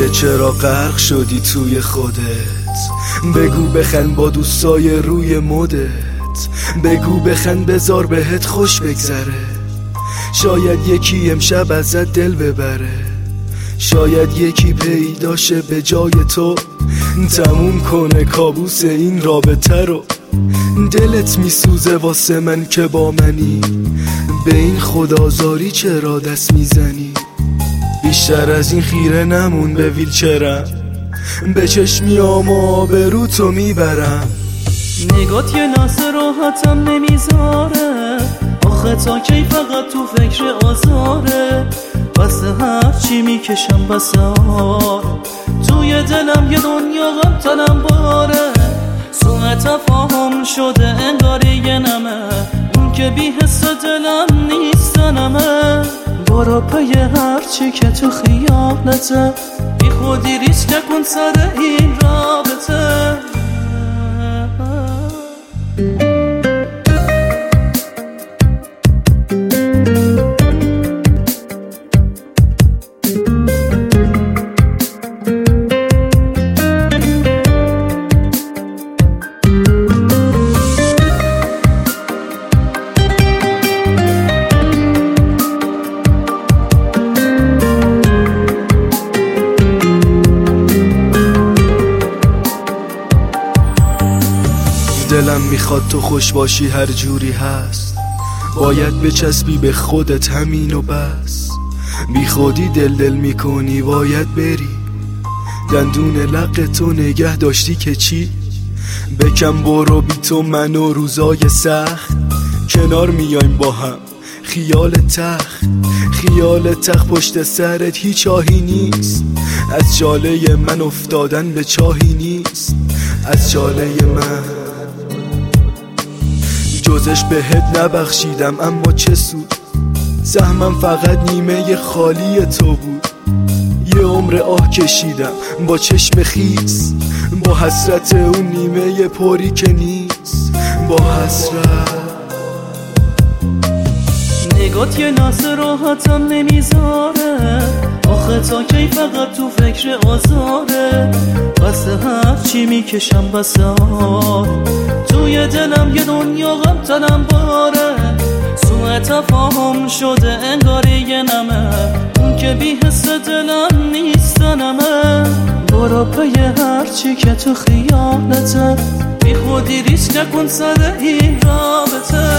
چرا غرق شدی توی خودت؟ بگو بخند با دوستای روی مدت، بگو بخند بذار بهت خوش بگذره. شاید یکی امشب ازت دل ببره، شاید یکی پیداشه به جای تو تموم کنه کابوس این رابطه رو. دلت میسوزه واسه من که با منی، به این خدازاری چرا دست میزنی؟ بیشتر از این خیره نمون به ویلچرم، به چشمیام و آبرو تو میبرم. نگات یه لحظه راحتم نمیذاره، آخه تا کی فقط تو فکر آزاره. واسه هر چی میکشم بسار، توی دلم یه دنیا غم تنم باره. سوء تفاهم شده انگاری یه نمه، اون که بی حس دلم نیستنمه. برو پی هر چی که تو خیالته، بی خودی ریسک نکن سر این رابطه. دلم میخواد تو خوش باشی هر جوری هست، باید بچسبی به خودت همین و بس. بی خودی دل میکنی باید بری، دندون لق تو نگه داشتی که چی؟ بکن برو بی تو من و روزای سخت، کنار میایم با هم خیال تخت پشت سرت هیچ آهی نیست. از جاله من افتادن به چاهی نیست، از جاله من جزش بهت نبخشیدم اما چه سود؟ سهمم فقط نیمه خالی تو بود. یه عمر آه کشیدم با چشم خیس، با حسرت اون نیمه پری که نیست، با حسرت. نگات یه لحظه راحتم نمیذاره، آخه تا کی فقط تو فکر آزاره. واسه هر چی میکشم بسار، توی دلم یه دنیا غم تنم باره. سوء تفاهم شده انگاری یه نمه، اون که بی حس دلم نیستنمه. برو پی هر چی که تو خیالته، بی خودی ریسک نکن سر این رابطه.